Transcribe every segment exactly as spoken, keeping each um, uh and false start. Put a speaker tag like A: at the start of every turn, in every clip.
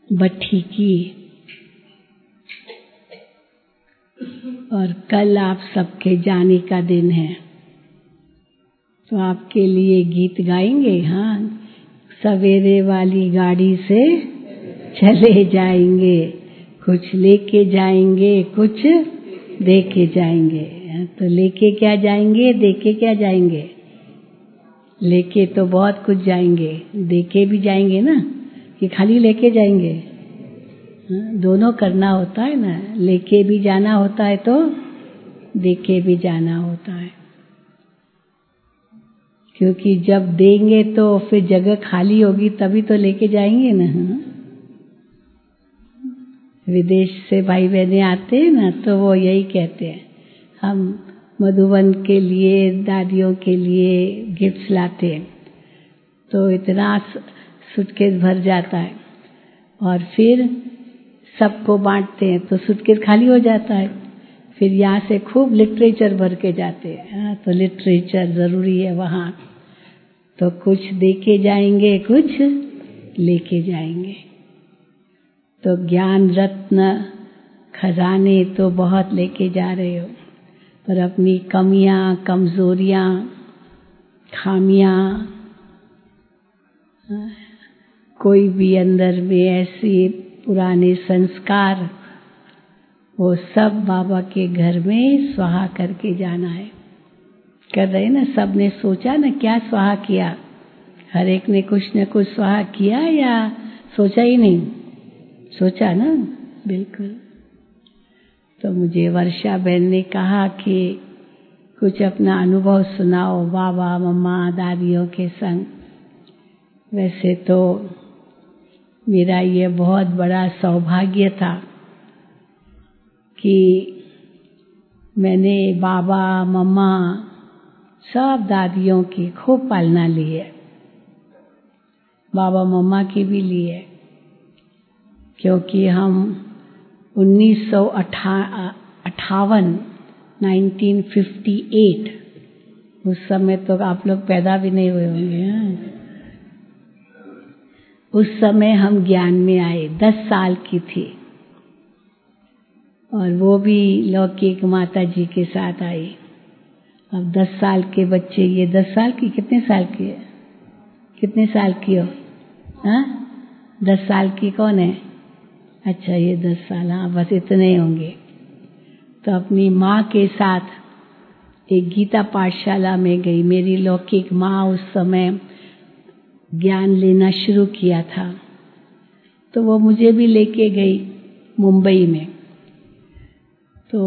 A: भट्ठी की। और कल आप सबके जाने का दिन है, तो आपके लिए गीत गाएंगे। हाँ, सवेरे वाली गाड़ी से चले जाएंगे, कुछ लेके जाएंगे, कुछ देके जाएंगे। तो लेके क्या जाएंगे, देके क्या जाएंगे? लेके तो बहुत कुछ जाएंगे, देके भी जाएंगे ना, कि खाली लेके जाएंगे? दोनों करना होता है ना, लेके भी जाना होता है तो देके भी जाना होता है। क्योंकि जब देंगे तो फिर जगह खाली होगी, तभी तो लेके जाएंगे ना। विदेश से भाई बहने आते हैं ना, तो वो यही कहते हैं, हम मधुबन के लिए, दादियों के लिए गिफ्ट्स लाते हैं, तो इतना सूटकेस भर जाता है, और फिर सबको बांटते हैं तो सूटकेस खाली हो जाता है। फिर यहाँ से खूब लिटरेचर भर के जाते हैं, तो लिटरेचर जरूरी है वहाँ। तो कुछ देके जाएंगे, कुछ लेके जाएंगे। तो ज्ञान रत्न खजाने तो बहुत लेके जा रहे हो, पर अपनी कमियां, कमजोरियां, खामियां, कोई भी अंदर में ऐसे पुराने संस्कार, वो सब बाबा के घर में स्वाहा करके जाना है। कर रहे ना, सब ने सोचा ना क्या स्वाहा किया? हर एक ने कुछ न कुछ स्वाहा किया, या सोचा ही नहीं? सोचा ना, बिल्कुल। तो मुझे वर्षा बहन ने कहा कि कुछ अपना अनुभव सुनाओ बाबा, मम्मा, दादियों के संग। वैसे तो मेरा ये बहुत बड़ा सौभाग्य था कि मैंने बाबा, मम्मा, सब दादियों की खूब पालना ली है, बाबा मम्मा की भी ली है। क्योंकि हम उन्नीस सौ अट्ठावन नाइनटीन फिफ्टी एट, उस समय तो आप लोग पैदा भी नहीं हुए होंगे। उस समय हम ज्ञान में आए, दस साल की थी, और वो भी लौकिक माता जी के साथ आई। अब दस साल के बच्चे, ये दस साल की, कितने साल की है? कितने साल की हो? हाँ, दस साल की कौन है? अच्छा, ये दस साल, हाँ, बस इतने होंगे। तो अपनी माँ के साथ एक गीता पाठशाला में गई। मेरी लौकिक माँ उस समय ज्ञान लेना शुरू किया था, तो वो मुझे भी लेके गई मुंबई में। तो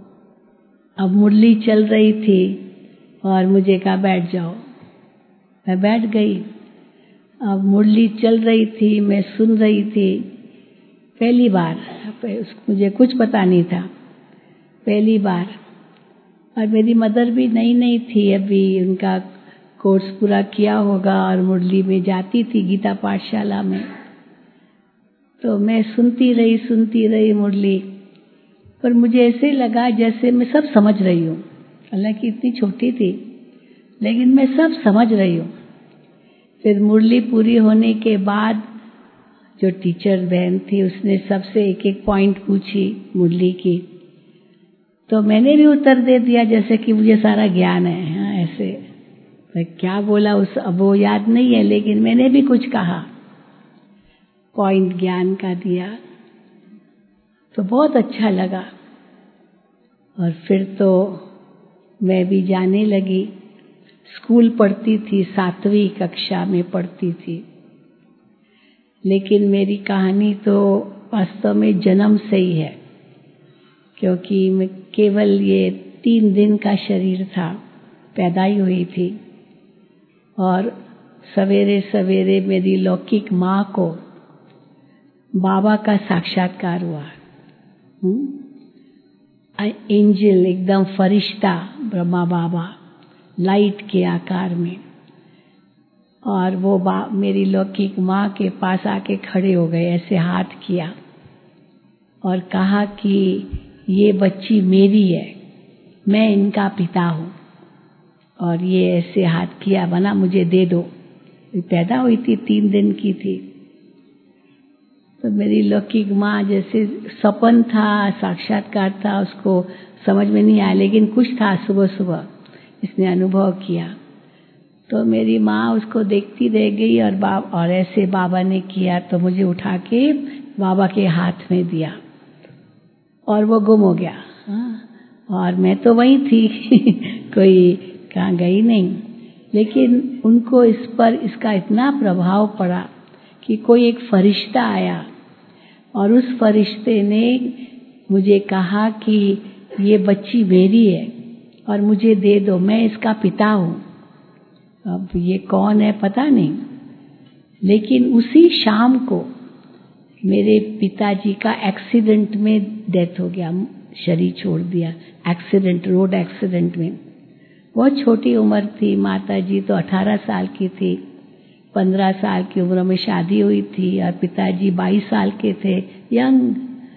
A: अब मुरली चल रही थी और मुझे कहा बैठ जाओ, मैं बैठ गई। अब मुरली चल रही थी, मैं सुन रही थी। पहली बार, मुझे कुछ पता नहीं था, पहली बार। और मेरी मदर भी नई नई थी, अभी उनका कोर्स पूरा किया होगा, और मुरली में जाती थी गीता पाठशाला में। तो मैं सुनती रही सुनती रही मुरली, पर मुझे ऐसे लगा जैसे मैं सब समझ रही हूँ। हालांकि इतनी छोटी थी, लेकिन मैं सब समझ रही हूँ। फिर मुरली पूरी होने के बाद जो टीचर बहन थी, उसने सबसे एक एक पॉइंट पूछी मुरली की, तो मैंने भी उत्तर दे दिया जैसे कि मुझे सारा ज्ञान है। हाँ, ऐसे मैं क्या बोला उस अब वो याद नहीं है, लेकिन मैंने भी कुछ कहा, पॉइंट ज्ञान का दिया, तो बहुत अच्छा लगा। और फिर तो मैं भी जाने लगी। स्कूल पढ़ती थी, सातवीं कक्षा में पढ़ती थी, लेकिन मेरी कहानी तो वास्तव में जन्म से ही है। क्योंकि मैं केवल ये तीन दिन का शरीर था, पैदा ही हुई थी, और सवेरे सवेरे मेरी लौकिक माँ को बाबा का साक्षात्कार हुआ। एंजल, एकदम फरिश्ता ब्रह्मा बाबा, लाइट के आकार में। और वो बा मेरी लौकिक माँ के पास आके खड़े हो गए, ऐसे हाथ किया और कहा कि ये बच्ची मेरी है, मैं इनका पिता हूँ। और ये ऐसे हाथ किया, बना मुझे दे दो। पैदा हुई थी, तीन दिन की थी। तो मेरी लौकिक माँ जैसे सपन था, साक्षात्कार था, उसको समझ में नहीं आया, लेकिन कुछ था सुबह सुबह इसने अनुभव किया। तो मेरी माँ उसको देखती रह गई और बाब और ऐसे बाबा ने किया तो मुझे उठा के बाबा के हाथ में दिया और वो गुम हो गया। हाँ, और मैं तो वहीं थी कोई कहाँ गई नहीं, लेकिन उनको इस पर इसका इतना प्रभाव पड़ा कि कोई एक फरिश्ता आया और उस फरिश्ते ने मुझे कहा कि ये बच्ची मेरी है और मुझे दे दो, मैं इसका पिता हूँ। अब ये कौन है पता नहीं, लेकिन उसी शाम को मेरे पिताजी का एक्सीडेंट में डेथ हो गया, शरीर छोड़ दिया, एक्सीडेंट, रोड एक्सीडेंट में। बहुत छोटी उम्र थी, माताजी तो अठारह साल की थी, पंद्रह साल की उम्र में शादी हुई थी और पिताजी बाईस साल के थे, यंग।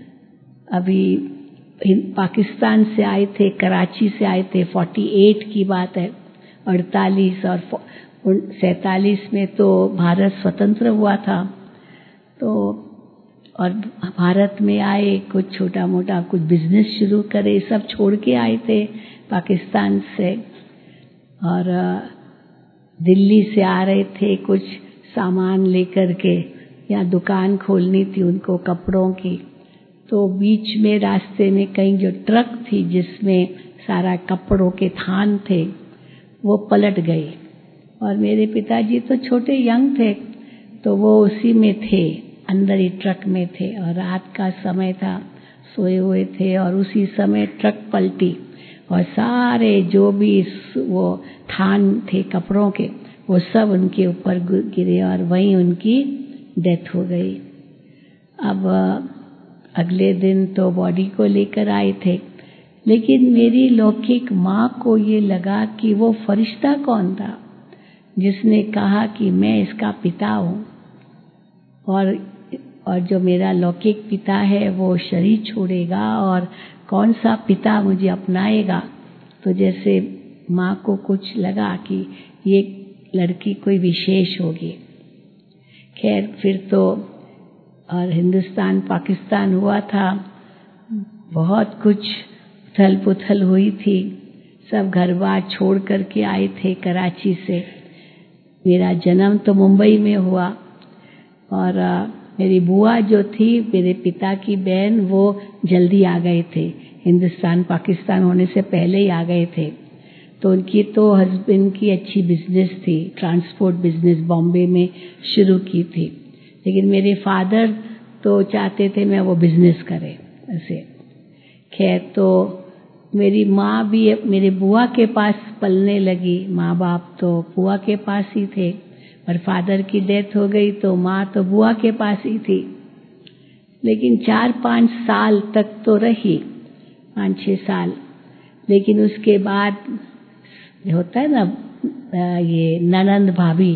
A: अभी पाकिस्तान से आए थे, कराची से आए थे, अड़तालीस की बात है, अड़तालीस और सैतालीस में तो भारत स्वतंत्र हुआ था। तो और भारत में आए, कुछ छोटा मोटा कुछ बिजनेस शुरू करे, सब छोड़ के आए थे पाकिस्तान से, और दिल्ली से आ रहे थे कुछ सामान लेकर के, यहाँ दुकान खोलनी थी उनको कपड़ों की। तो बीच में रास्ते में कहीं जो ट्रक थी जिसमें सारा कपड़ों के थान थे वो पलट गई और मेरे पिताजी तो छोटे यंग थे, तो वो उसी में थे, अंदर ही ट्रक में थे और रात का समय था, सोए हुए थे और उसी समय ट्रक पलटी और सारे जो भी वो थान थे कपड़ों के वो सब उनके ऊपर गिरे और वहीं उनकी डेथ हो गई। अब अगले दिन तो बॉडी को लेकर आए थे, लेकिन मेरी लौकिक माँ को ये लगा कि वो फरिश्ता कौन था जिसने कहा कि मैं इसका पिता हूँ, और और जो मेरा लौकिक पिता है वो शरीर छोड़ेगा और कौन सा पिता मुझे अपनाएगा। तो जैसे माँ को कुछ लगा कि ये लड़की कोई विशेष होगी। खैर फिर तो और हिंदुस्तान पाकिस्तान हुआ था, बहुत कुछ उथल पुथल हुई थी, सब घर बार छोड़ करके आए थे कराची से। मेरा जन्म तो मुंबई में हुआ और मेरी बुआ जो थी मेरे पिता की बहन, वो जल्दी आ गए थे, हिंदुस्तान पाकिस्तान होने से पहले ही आ गए थे। तो उनकी तो हस्बैंड की अच्छी बिजनेस थी, ट्रांसपोर्ट बिजनेस बॉम्बे में शुरू की थी, लेकिन मेरे फादर तो चाहते थे मैं वो बिजनेस करे ऐसे। खैर तो मेरी माँ भी मेरे बुआ के पास पलने लगी, माँ बाप तो बुआ के पास ही थे, पर फादर की डेथ हो गई तो माँ तो बुआ के पास ही थी। लेकिन चार पाँच साल तक तो रही, पाँच छः साल, लेकिन उसके बाद होता है ना ये ननंद भाभी,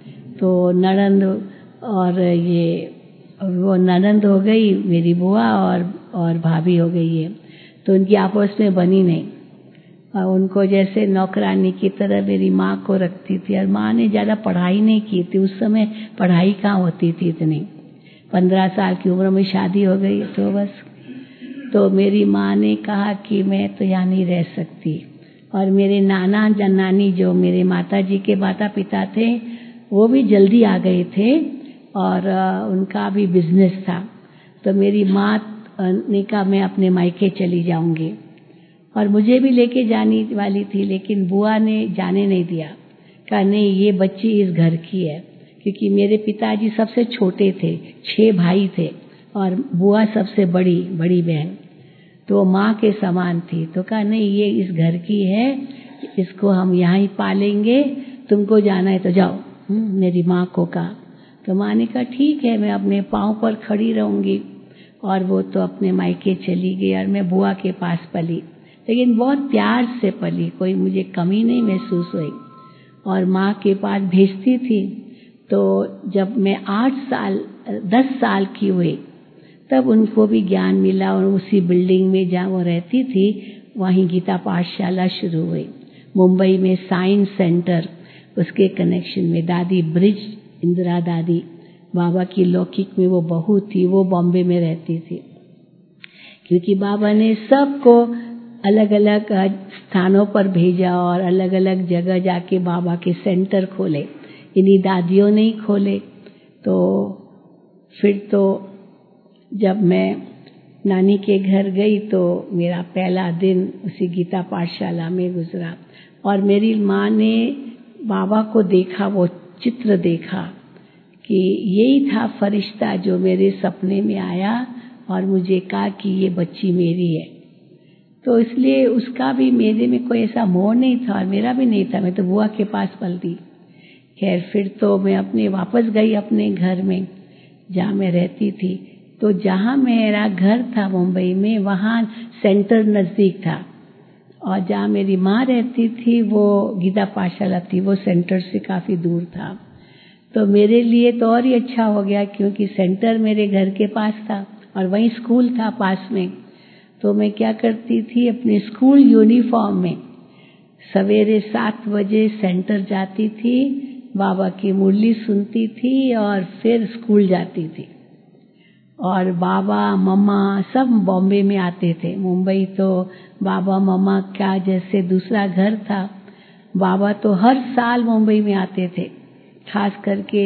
A: तो ननंद और ये वो ननंद हो गई मेरी बुआ और और भाभी हो गई है, तो उनकी आपस में बनी नहीं और उनको जैसे नौकरानी की तरह मेरी माँ को रखती थी। और माँ ने ज़्यादा पढ़ाई नहीं की थी, उस समय पढ़ाई कहाँ होती थी इतनी, पंद्रह साल की उम्र में शादी हो गई तो बस। तो मेरी माँ ने कहा कि मैं तो यहाँ नहीं रह सकती, और मेरे नाना नानी जो मेरे माता जी के माता पिता थे वो भी जल्दी आ गए थे और उनका भी बिजनेस था। तो मेरी माँ ने कहा मैं अपने मायके चली जाऊंगी, और मुझे भी लेके जाने वाली थी, लेकिन बुआ ने जाने नहीं दिया, कहा नहीं ये बच्ची इस घर की है, क्योंकि मेरे पिताजी सबसे छोटे थे, छह भाई थे और बुआ सबसे बड़ी बड़ी बहन, तो माँ के समान थी। तो कहा नहीं ये इस घर की है, इसको हम यहाँ ही पालेंगे, तुमको जाना है तो जाओ। मेरी माँ को कहा, तो माँ ने कहा ठीक है मैं अपने पाँव पर खड़ी रहूँगी, और वो तो अपने मायके चली गई और मैं बुआ के पास पली, लेकिन बहुत प्यार से पली, कोई मुझे कमी नहीं महसूस हुई और माँ के पास भेजती थी। तो जब मैं आठ साल दस साल की हुई तब उनको भी ज्ञान मिला और उसी बिल्डिंग में जहाँ वो रहती थी वहीं गीता पाठशाला शुरू हुई, मुंबई में साइंस सेंटर, उसके कनेक्शन में दादी ब्रिज इंदिरा दादी बाबा की लौकिक में वो बहू थी, वो बॉम्बे में रहती थी, क्योंकि बाबा ने सबको अलग अलग स्थानों पर भेजा और अलग अलग जगह जाके बाबा के सेंटर खोले। इन्हीं दादियों ने ही खोले। तो फिर तो जब मैं नानी के घर गई तो मेरा पहला दिन उसी गीता पाठशाला में गुजरा और मेरी माँ ने बाबा को देखा, वो चित्र देखा कि यही था फरिश्ता जो मेरे सपने में आया और मुझे कहा कि ये बच्ची मेरी है। तो इसलिए उसका भी मेरे में कोई ऐसा मोह नहीं था और मेरा भी नहीं था, मैं तो बुआ के पास पलती। खैर फिर तो मैं अपने वापस गई अपने घर में जहाँ मैं रहती थी। तो जहाँ मेरा घर था मुंबई में, वहाँ सेंटर नज़दीक था और जहाँ मेरी माँ रहती थी वो गीता पाठशाला थी, वो सेंटर से काफ़ी दूर था। तो मेरे लिए तो और ही अच्छा हो गया क्योंकि सेंटर मेरे घर के पास था और वहीं स्कूल था पास में। तो मैं क्या करती थी, अपने स्कूल यूनिफॉर्म में सवेरे सात बजे सेंटर जाती थी, बाबा की मुरली सुनती थी और फिर स्कूल जाती थी। और बाबा मम्मा सब बॉम्बे में आते थे। मुंबई तो बाबा मम्मा का जैसे दूसरा घर था। बाबा तो हर साल मुंबई में आते थे, खास करके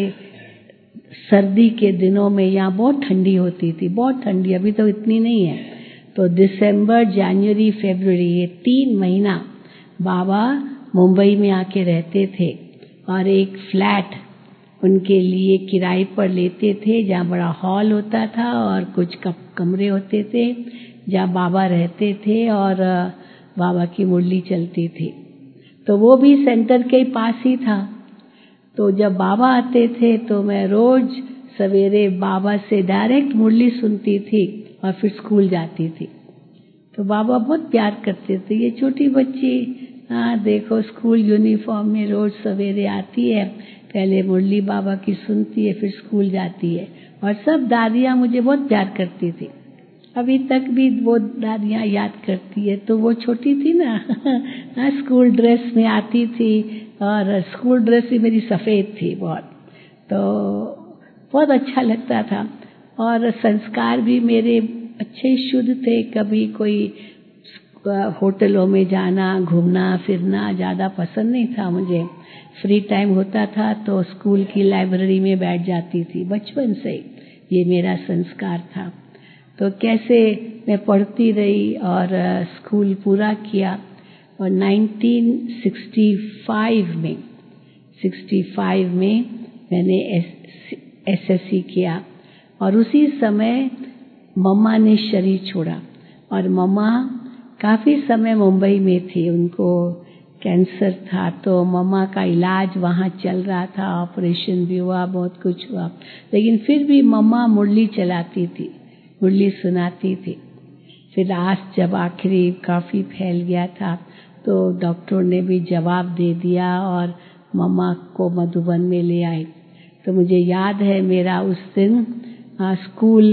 A: सर्दी के दिनों में। यहाँ बहुत ठंडी होती थी, बहुत ठंडी, अभी तो इतनी नहीं है। तो दिसंबर, जनवरी, फरवरी, ये तीन महीना बाबा मुंबई में आके रहते थे और एक फ्लैट उनके लिए किराए पर लेते थे जहाँ बड़ा हॉल होता था और कुछ कमरे होते थे जहाँ बाबा रहते थे और बाबा की मुरली चलती थी। तो वो भी सेंटर के पास ही था। तो जब बाबा आते थे तो मैं रोज सवेरे बाबा से डायरेक्ट मुरली सुनती थी और फिर स्कूल जाती थी। तो बाबा बहुत प्यार करते थे, ये छोटी बच्ची, हाँ देखो स्कूल यूनिफॉर्म में रोज सवेरे आती है, पहले मुरली बाबा की सुनती है, फिर स्कूल जाती है। और सब दादियाँ मुझे बहुत प्यार करती थी, अभी तक भी वो दादियाँ याद करती है। तो वो छोटी थी ना स्कूल ड्रेस में आती थी और स्कूल ड्रेस भी मेरी सफ़ेद थी बहुत, तो बहुत अच्छा लगता था। और संस्कार भी मेरे अच्छे शुद्ध थे, कभी कोई होटलों में जाना, घूमना फिरना ज़्यादा पसंद नहीं था मुझे। फ्री टाइम होता था तो स्कूल की लाइब्रेरी में बैठ जाती थी, बचपन से ये मेरा संस्कार था। तो कैसे मैं पढ़ती रही और स्कूल पूरा किया और नाइनटीन सिक्सटी फाइव में सिक्सटी फाइव में मैंने एसएससी किया और उसी समय मम्मा ने शरीर छोड़ा और मम्मा काफ़ी समय मुंबई में थी, उनको कैंसर था। तो मम्मा का इलाज वहाँ चल रहा था, ऑपरेशन भी हुआ, बहुत कुछ हुआ, लेकिन फिर भी मम्मा मुरली चलाती थी, मुरली सुनाती थी। फिर आज जब आखिरी काफ़ी फैल गया था तो डॉक्टर ने भी जवाब दे दिया और मम्मा को मधुबन में ले आए। तो मुझे याद है मेरा उस दिन आ, स्कूल,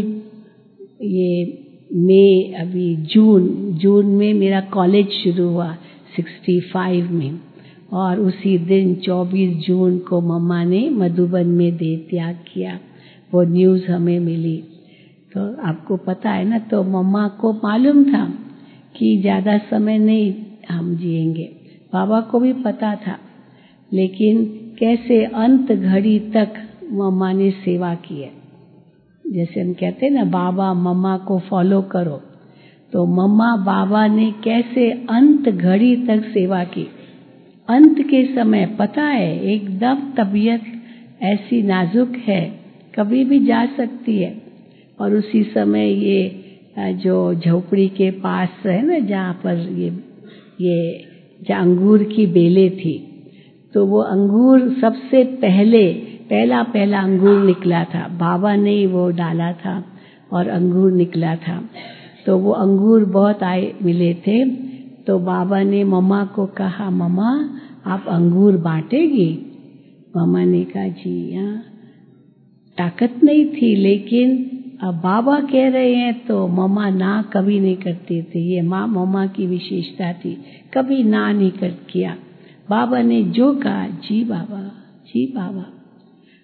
A: ये मई अभी जून जून में मेरा कॉलेज शुरू हुआ सिक्सटी फाइव में, और उसी दिन चौबीस जून को मम्मा ने मधुबन में देह त्याग किया। वो न्यूज़ हमें मिली। तो आपको पता है ना, तो मम्मा को मालूम था कि ज़्यादा समय नहीं हम जिएंगे, बाबा को भी पता था, लेकिन कैसे अंत घड़ी तक मम्मा ने सेवा की है। जैसे हम कहते हैं ना, बाबा मम्मा को फॉलो करो, तो मम्मा बाबा ने कैसे अंत घड़ी तक सेवा की। अंत के समय पता है एकदम तबीयत ऐसी नाजुक है, कभी भी जा सकती है। और उसी समय ये जो झोपड़ी के पास है ना, जहाँ पर ये ये जहाँ अंगूर की बेलें थी, तो वो अंगूर सबसे पहले पहला पहला अंगूर निकला था, बाबा ने ही वो डाला था और अंगूर निकला था। तो वो अंगूर बहुत आए मिले थे। तो बाबा ने मम्मा को कहा, मम्मा आप अंगूर बांटेगी? मम्मा ने कहा जी हाँ। ताकत नहीं थी, लेकिन अब बाबा कह रहे हैं तो मम्मा ना कभी नहीं करती थी। ये माँ मम्मा की विशेषता थी, कभी ना नहीं कर किया। बाबा ने जो कहा जी बाबा, जी बाबा।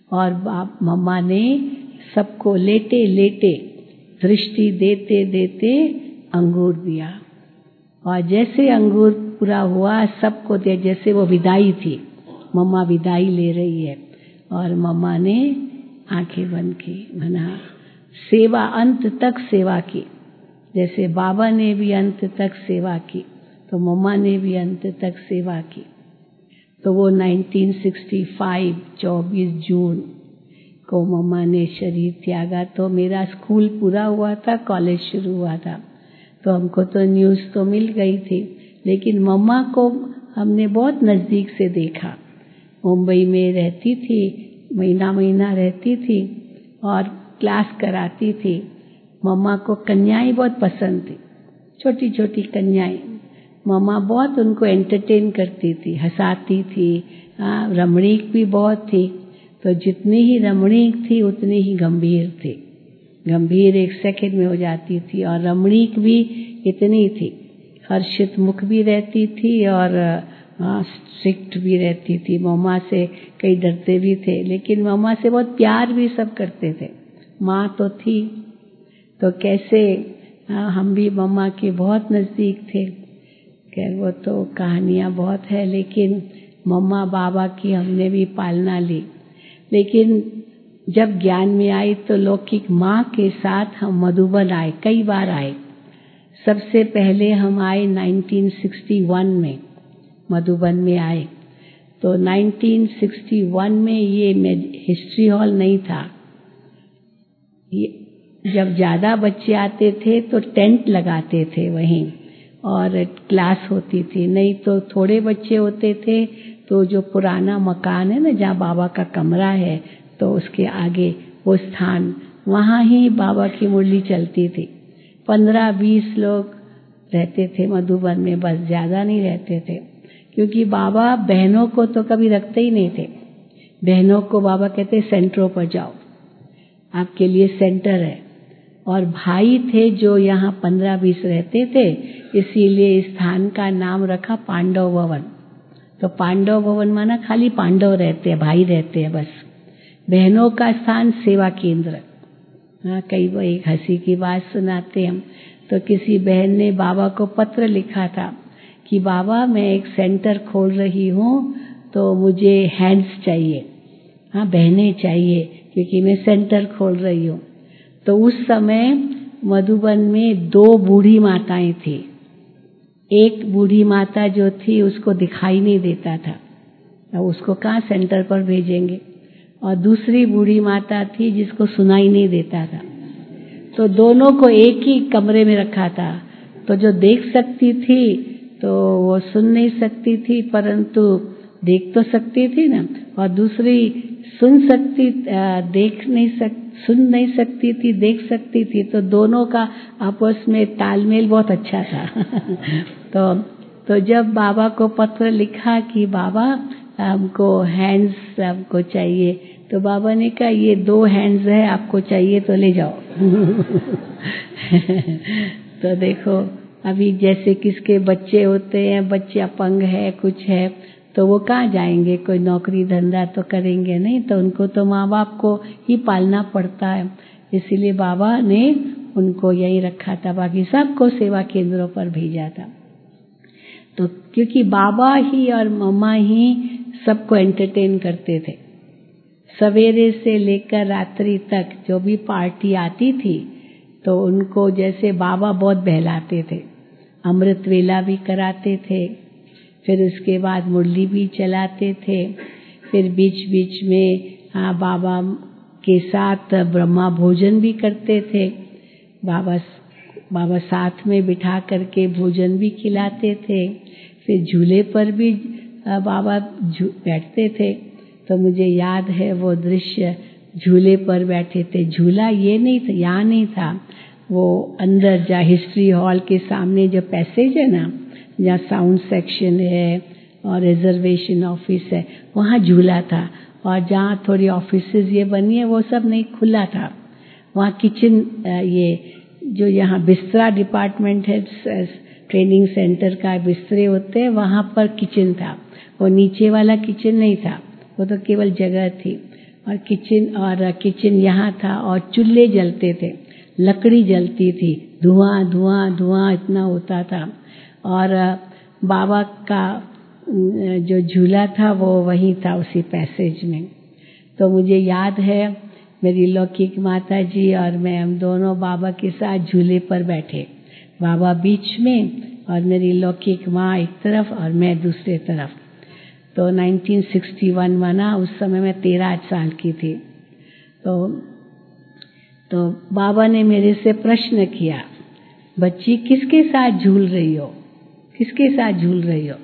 A: और बाप मम्मा ने सबको लेटे लेटे दृष्टि देते देते अंगूर दिया। और जैसे अंगूर पूरा हुआ सबको दे, जैसे वो विदाई थी, मम्मा विदाई ले रही है, और मम्मा ने आंखें बंद की, मना सेवा, अंत तक सेवा की। जैसे बाबा ने भी अंत तक सेवा की, तो मम्मा ने भी अंत तक सेवा की। तो वो नाइनटीन सिक्सटी फाइव चौबीस जून को मम्मा ने शरीर त्यागा। तो मेरा स्कूल पूरा हुआ था, कॉलेज शुरू हुआ था, तो हमको तो न्यूज़ तो मिल गई थी, लेकिन मम्मा को हमने बहुत नज़दीक से देखा। मुंबई में रहती थी, महीना महीना रहती थी और क्लास कराती थी। मम्मा को कन्याएं बहुत पसंद थी, छोटी छोटी कन्याएं। मम्मा बहुत उनको एंटरटेन करती थी, हंसाती थी। हाँ, रमणीक भी बहुत थी, तो जितनी ही रमणीक थी उतनी ही गंभीर थी। गंभीर एक सेकंड में हो जाती थी, और रमणीक भी इतनी थी। हर्षित मुख भी रहती थी और स्ट्रिक्ट भी रहती थी। मम्मा से कई डरते भी थे, लेकिन मम्मा से बहुत प्यार भी सब करते थे। माँ तो थी, तो कैसे हाँ, हम भी मम्मा के बहुत नज़दीक थे। खैर वो तो कहानियाँ बहुत है, लेकिन मम्मा बाबा की हमने भी पालना ली। लेकिन जब ज्ञान में आई तो लौकिक माँ के साथ हम मधुबन आए, कई बार आए। सबसे पहले हम आए नाइनटीन सिक्सटी वन में, मधुबन में आए। तो नाइनटीन सिक्सटी वन में ये हिस्ट्री हॉल नहीं था। ये जब ज़्यादा बच्चे आते थे तो टेंट लगाते थे वहीं, और क्लास होती थी। नहीं तो थोड़े बच्चे होते थे तो जो पुराना मकान है ना, जहाँ बाबा का कमरा है, तो उसके आगे वो स्थान, वहाँ ही बाबा की मुरली चलती थी। पंद्रह बीस लोग रहते थे मधुबन में, बस, ज़्यादा नहीं रहते थे। क्योंकि बाबा बहनों को तो कभी रखते ही नहीं थे। बहनों को बाबा कहते सेंटरों पर जाओ, आपके लिए सेंटर है। और भाई थे जो यहाँ पंद्रह बीस रहते थे, इसीलिए इस स्थान का नाम रखा पांडव भवन। तो पांडव भवन माना खाली पांडव रहते हैं, भाई रहते हैं बस। बहनों का स्थान सेवा केंद्र। हाँ, कई बार एक हंसी की बात सुनाते हम, तो किसी बहन ने बाबा को पत्र लिखा था कि बाबा मैं एक सेंटर खोल रही हूँ, तो मुझे हैंड्स चाहिए, हाँ बहनें चाहिए, क्योंकि मैं सेंटर खोल रही हूँ। तो उस समय मधुबन में दो बूढ़ी माताएं थी। एक बूढ़ी माता जो थी उसको दिखाई नहीं देता था, अब उसको कहाँ सेंटर पर भेजेंगे, और दूसरी बूढ़ी माता थी जिसको सुनाई नहीं देता था। तो दोनों को एक ही कमरे में रखा था। तो जो देख सकती थी तो वो सुन नहीं सकती थी, परंतु देख तो सकती थी ना, और दूसरी सुन सकती, देख नहीं सक सुन नहीं सकती थी, देख सकती थी। तो दोनों का आपस में तालमेल बहुत अच्छा था। तो तो जब बाबा को पत्र लिखा कि बाबा हमको हैंड्स हमको चाहिए, तो बाबा ने कहा ये दो हैंड्स है, आपको चाहिए तो ले जाओ। तो देखो अभी जैसे किसके बच्चे होते हैं, बच्चे अपंग है, कुछ है, तो वो कहाँ जाएंगे, कोई नौकरी धंधा तो करेंगे नहीं, तो उनको तो माँ बाप को ही पालना पड़ता है। इसीलिए बाबा ने उनको यही रखा था, बाकी सबको सेवा केंद्रों पर भेजा था। तो क्योंकि बाबा ही और मम्मा ही सबको एंटरटेन करते थे, सवेरे से लेकर रात्रि तक जो भी पार्टी आती थी, तो उनको जैसे बाबा बहुत बहलाते थे, अमृत वेला भी कराते थे, फिर उसके बाद मुरली भी चलाते थे, फिर बीच बीच में हाँ बाबा के साथ ब्रह्मा भोजन भी करते थे। बाबा बाबा साथ में बिठा करके भोजन भी खिलाते थे। फिर झूले पर भी बाबा बैठते थे। तो मुझे याद है वो दृश्य, झूले पर बैठे थे। झूला ये नहीं था, यहाँ नहीं था, वो अंदर जहाँ हिस्ट्री हॉल के सामने जो पैसेज है ना, जहाँ साउंड सेक्शन है और रिजर्वेशन ऑफिस है, वहाँ झूला था। और जहाँ थोड़ी ऑफिसेज ये बनी है वो सब नहीं, खुला था। वहाँ किचन, ये जो यहाँ बिस्तरा डिपार्टमेंट है, ट्रेनिंग सेंटर का बिस्तरे होते हैं, वहाँ पर किचन था। वो नीचे वाला किचन नहीं था, वो तो केवल जगह थी। और किचन और किचन यहाँ था और चूल्हे जलते थे, लकड़ी जलती थी, धुआं धुआं धुआं इतना होता था। और बाबा का जो झूला था वो वहीं था उसी पैसेज में। तो मुझे याद है मेरी लौकिक माता जी और मैं हम दोनों बाबा के साथ झूले पर बैठे, बाबा बीच में और मेरी लौकिक माँ एक तरफ और मैं दूसरे तरफ। तो उन्नीस सौ इकसठ मना, उस समय मैं तेरह साल की थी। तो तो बाबा ने मेरे से प्रश्न किया, बच्ची किसके साथ झूल रही हो, किसके साथ झूल रही हो?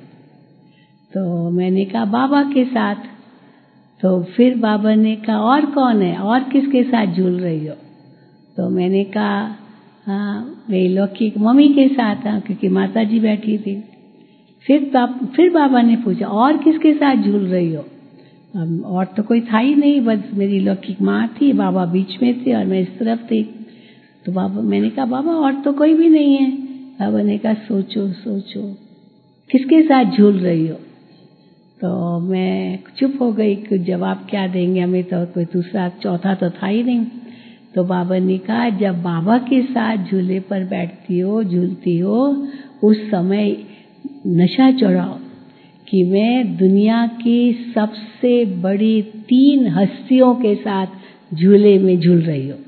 A: तो मैंने कहा बाबा के साथ। तो फिर बाबा ने कहा और कौन है, और किसके साथ झूल रही हो? तो मैंने कहा हाँ मेरी लौकिक मम्मी के साथ, हाँ क्योंकि माता जी बैठी थी। फिर बाप, फिर बाबा ने पूछा और किसके साथ झूल रही हो? और तो कोई था ही नहीं, बस मेरी लौकिक माँ थी, बाबा बीच में थे और मैं इस तरफ थी। तो बाबा, मैंने कहा बाबा और तो कोई भी नहीं है। बाबा ने कहा सोचो सोचो किसके साथ झूल रही हो? तो मैं चुप हो गई, कुछ जवाब क्या देंगे, हमें तो कोई दूसरा चौथा तो था ही नहीं। तो बाबा ने कहा जब बाबा के साथ झूले पर बैठती हो, झूलती हो, उस समय नशा चढ़ाओ कि मैं दुनिया की सबसे बड़ी तीन हस्तियों के साथ झूले में झूल रही हूँ।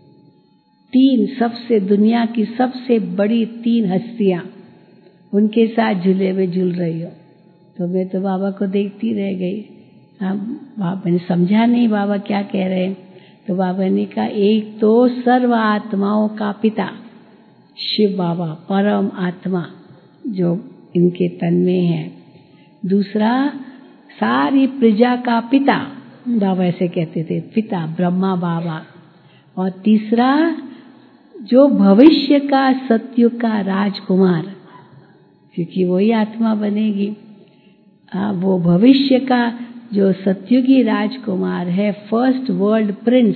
A: तीन सबसे दुनिया की सबसे बड़ी तीन हस्तियां, उनके साथ झूले में झूल रही हो। तो मैं तो बाबा को देखती रह गई। हाँ बाबा ने समझा नहीं बाबा क्या कह रहे हैं। तो बाबा ने कहा एक तो सर्व आत्माओं का पिता शिव बाबा, परम आत्मा जो इनके तन में है। दूसरा सारी प्रजा का पिता, बाबा ऐसे कहते थे, पिता ब्रह्मा बाबा। और तीसरा जो भविष्य का सत्युग का राजकुमार, क्योंकि वही आत्मा बनेगी। आ, वो भविष्य का जो सत्युगी राजकुमार है, फर्स्ट वर्ल्ड प्रिंस,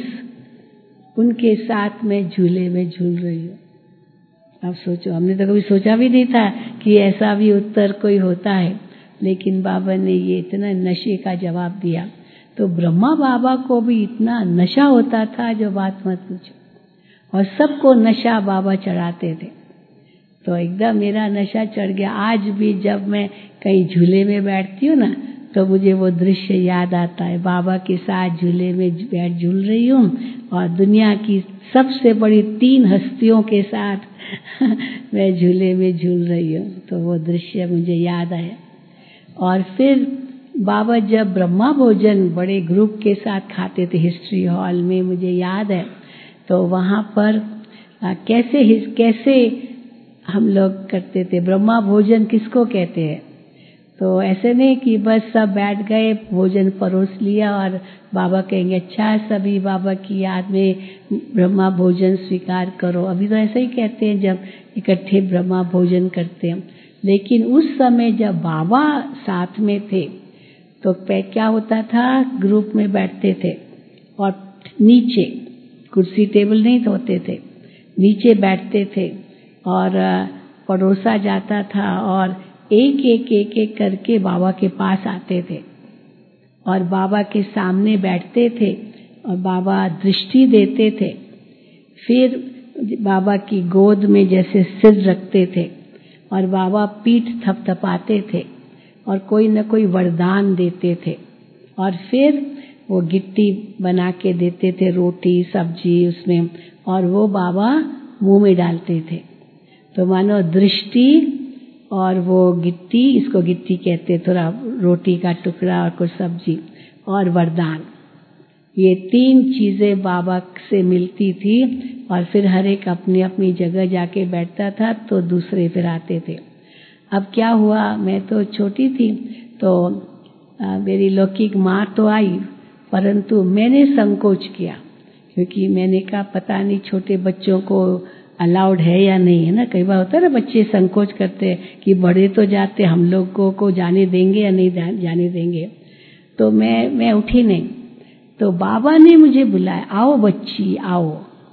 A: उनके साथ में झूले में झूल रही हूँ। अब सोचो, हमने तो कभी सोचा भी नहीं था कि ऐसा भी उत्तर कोई होता है, लेकिन बाबा ने ये इतना नशे का जवाब दिया। तो ब्रह्मा बाबा को भी इतना नशा होता था जो बात मत पूछो, और सबको नशा बाबा चढ़ाते थे। तो एकदम मेरा नशा चढ़ गया। आज भी जब मैं कहीं झूले में बैठती हूँ ना, तो मुझे वो दृश्य याद आता है, बाबा के साथ झूले में बैठ झूल रही हूँ और दुनिया की सबसे बड़ी तीन हस्तियों के साथ मैं झूले में झूल रही हूँ। तो वो दृश्य मुझे याद आया। और फिर बाबा जब ब्रह्मा भोजन बड़े ग्रुप के साथ खाते थे हिस्ट्री हॉल में, मुझे याद है, तो वहाँ पर आ, कैसे कैसे हम लोग करते थे। ब्रह्मा भोजन किसको कहते हैं? तो ऐसे नहीं कि बस सब बैठ गए, भोजन परोस लिया और बाबा कहेंगे अच्छा सभी बाबा की याद में ब्रह्मा भोजन स्वीकार करो। अभी तो ऐसे ही कहते हैं जब इकट्ठे ब्रह्मा भोजन करते हैं। लेकिन उस समय जब बाबा साथ में थे तो क्या होता था, ग्रुप में बैठते थे और नीचे कुर्सी टेबल नहीं होते थे, नीचे बैठते थे और परोसा जाता था और एक एक एक एक करके बाबा के पास आते थे और बाबा के सामने बैठते थे और बाबा दृष्टि देते थे। फिर बाबा की गोद में जैसे सिर रखते थे और बाबा पीठ थपथपाते थे और कोई न कोई वरदान देते थे। और फिर वो गिट्टी बना के देते थे, रोटी सब्जी उसमें, और वो बाबा मुंह में डालते थे। तो मानो दृष्टि और वो गिट्टी, इसको गिट्टी कहते, थोड़ा रोटी का टुकड़ा और कुछ सब्जी और वरदान, ये तीन चीजें बाबा से मिलती थी। और फिर हर एक अपनी अपनी जगह जाके बैठता था तो दूसरे फिर आते थे। अब क्या हुआ, मैं तो छोटी थी तो आ, मेरी लौकिक माँ तो आई, परंतु मैंने संकोच किया क्योंकि मैंने कहा पता नहीं छोटे बच्चों को अलाउड है या नहीं है ना। कई बार होता है ना, बच्चे संकोच करते हैं कि बड़े तो जाते, हम लोगों को जाने देंगे या नहीं जाने देंगे। तो मैं मैं उठी नहीं। तो बाबा ने मुझे बुलाया, आओ बच्ची आओ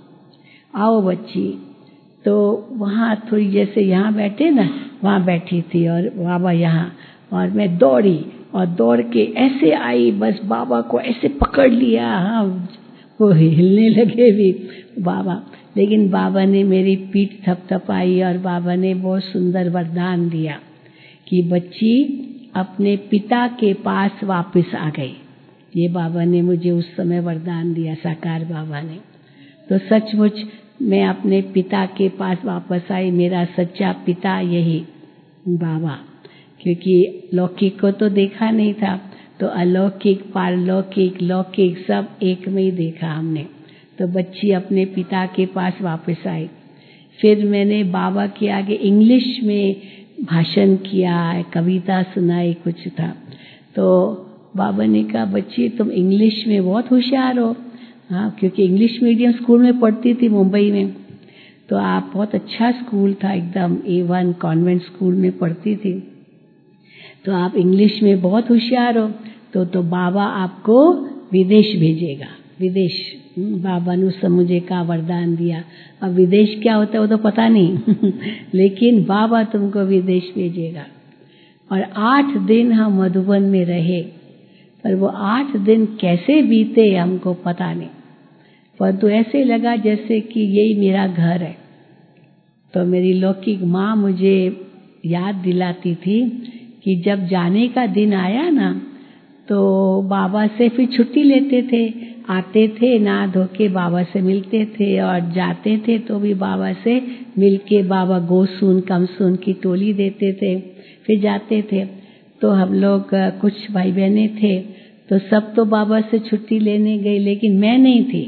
A: आओ बच्ची। तो वहाँ थोड़ी जैसे यहाँ बैठे ना, वहाँ बैठी थी और बाबा यहाँ, और मैं दौड़ी और दौड़ के ऐसे आई, बस बाबा को ऐसे पकड़ लिया, हाँ वो हिलने लगे भी बाबा। लेकिन बाबा ने मेरी पीठ थपथपाई और बाबा ने बहुत सुंदर वरदान दिया कि बच्ची अपने पिता के पास वापस आ गई। ये बाबा ने मुझे उस समय वरदान दिया, साकार बाबा ने। तो सचमुच मैं अपने पिता के पास वापस आई। मेरा सच्चा पिता यही बाबा, क्योंकि लौकिक को तो देखा नहीं था, तो अलौकिक, पारलौकिक, लौकिक सब एक में ही देखा हमने। तो बच्ची अपने पिता के पास वापस आई। फिर मैंने बाबा के आगे इंग्लिश में भाषण किया, कविता सुनाई, कुछ था। तो बाबा ने कहा बच्ची तुम इंग्लिश में बहुत होशियार हो, हाँ, क्योंकि इंग्लिश मीडियम स्कूल में पढ़ती थी मुंबई में, तो आप बहुत अच्छा स्कूल था, एकदम ए वन कॉन्वेंट स्कूल में पढ़ती थी, तो आप इंग्लिश में बहुत होशियार हो, तो तो बाबा आपको विदेश भेजेगा। विदेश, बाबा ने उस मुझे का वरदान दिया। अब विदेश क्या होता है वो तो पता नहीं लेकिन बाबा तुमको विदेश भेजेगा। और आठ दिन हम मधुबन में रहे, पर वो आठ दिन कैसे बीते हमको पता नहीं, पर तो ऐसे लगा जैसे कि यही मेरा घर है। तो मेरी लौकिक माँ मुझे याद दिलाती थी कि जब जाने का दिन आया ना, तो बाबा से फिर छुट्टी लेते थे, आते थे, नहा धो के बाबा से मिलते थे, और जाते थे तो भी बाबा से मिल के बाबा गोसून कमसून की टोली देते थे, फिर जाते थे। तो हम लोग कुछ भाई बहनें थे, तो सब तो बाबा से छुट्टी लेने गई, लेकिन मैं नहीं थी।